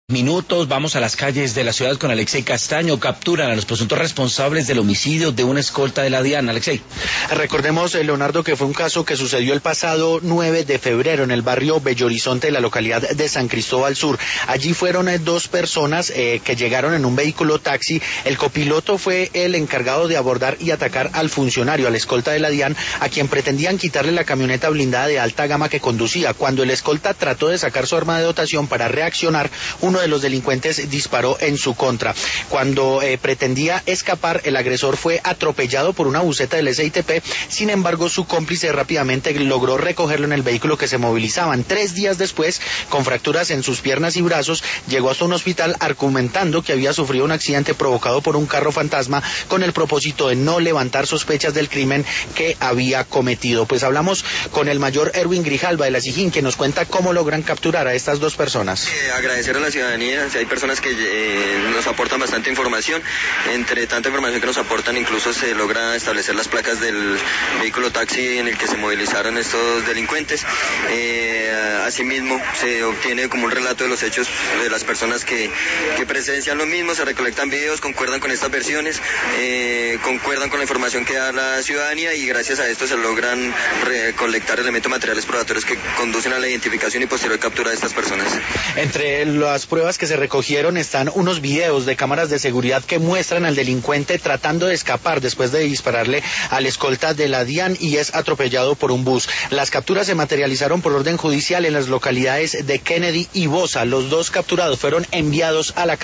Minutos, vamos a las calles de la ciudad con Alexei Castaño. Capturan a los presuntos responsables del homicidio de una escolta de la DIAN. Alexei. Recordemos, Leonardo, que fue un caso que sucedió el pasado 9 de febrero en el barrio Bello Horizonte de la localidad de San Cristóbal Sur. Allí fueron dos personas que llegaron en un vehículo taxi. El copiloto fue el encargado de abordar y atacar al funcionario, al escolta de la DIAN, a quien pretendían quitarle la camioneta blindada de alta gama que conducía. Cuando el escolta trató de sacar su arma de dotación para reaccionar, uno de los delincuentes disparó en su contra. Cuando pretendía escapar, el agresor fue atropellado por una buseta del SITP. Sin embargo, su cómplice rápidamente logró recogerlo en el vehículo que se movilizaban. 3 días después, con fracturas en sus piernas y brazos, llegó hasta un hospital argumentando que había sufrido un accidente provocado por un carro fantasma con el propósito de no levantar sospechas del crimen que había cometido. Pues hablamos con el mayor Erwin Grijalva de la SIJIN, que nos cuenta cómo logran capturar a estas dos personas. Agradecer a la ciudadanía, si hay personas que nos aportan bastante información. Entre tanta información que nos aportan, incluso se logra establecer las placas del vehículo taxi en el que se movilizaron estos delincuentes. Asimismo, se obtiene como un relato de los hechos de las personas que presencian lo mismo, se recolectan videos, concuerdan con estas versiones, concuerdan con la información que da la ciudadanía, y gracias a esto se logran recolectar elementos materiales probatorios que conducen a la identificación y posterior captura de estas personas. Entre las pruebas que se recogieron están unos videos de cámaras de seguridad que muestran al delincuente tratando de escapar después de dispararle al escolta de la DIAN y es atropellado por un bus. Las capturas se materializaron por orden judicial en las localidades de Kennedy y Bosa. Los dos capturados fueron enviados a la